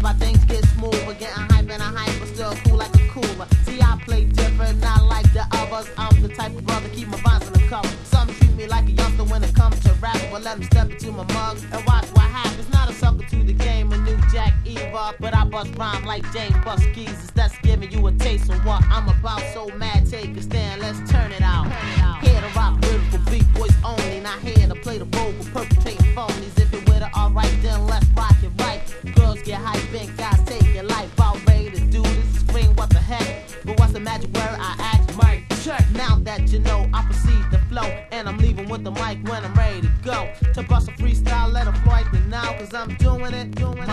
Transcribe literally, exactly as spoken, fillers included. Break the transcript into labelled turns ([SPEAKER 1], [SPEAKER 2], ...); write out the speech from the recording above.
[SPEAKER 1] why things get smooth. But getting hype and I hype, but still cool like a cooler. See, I play different, not like the others. I'm the type of brother, keep my vines in the cover. Some treat me like a youngster when it comes to rap, but let them step into my mug and watch what happens. Not a sucker to the game, a new Jack Eva, but I bust rhyme like James Bust Geezers. That's giving you a taste of what I'm about. So mad, take a stand, let's turn it out. Here to rock beautiful beat boys only, not here to play the role for perpetrating phonies. If you're with it, alright, then let's rock it right. Girls get hype and guys take your life. About ready to do this, scream what the heck. But what's the magic word I ask? Mic check. Now that you know, I proceed to flow, and I'm leaving with the mic when I'm ready to go. To bust a freestyle, let it fly the now, cause I'm doing it, doing it.